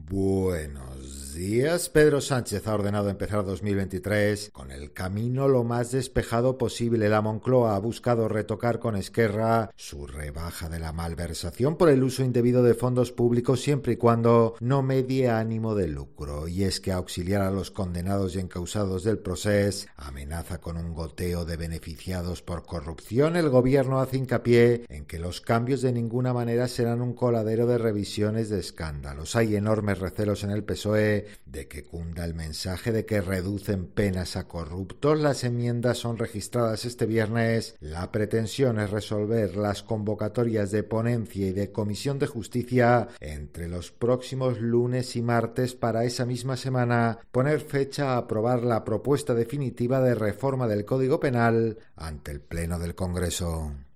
Buenos días. Pedro Sánchez ha ordenado empezar 2023 con el camino lo más despejado posible. La Moncloa ha buscado retocar con Esquerra su rebaja de la malversación por el uso indebido de fondos públicos siempre y cuando no medie ánimo de lucro. Y es que auxiliar a los condenados y encausados del Procés amenaza con un goteo de beneficiados por corrupción. El gobierno hace hincapié en que los cambios de ninguna manera serán un coladero de revisiones de escándalos. Hay enormes recelos en el PSOE de que cunda el mensaje de que reducen penas a corruptos. Las enmiendas son registradas este viernes. La pretensión es resolver las convocatorias de ponencia y de comisión de justicia entre los próximos lunes y martes para esa misma semana poner fecha a aprobar la propuesta definitiva de reforma del Código Penal ante el Pleno del Congreso.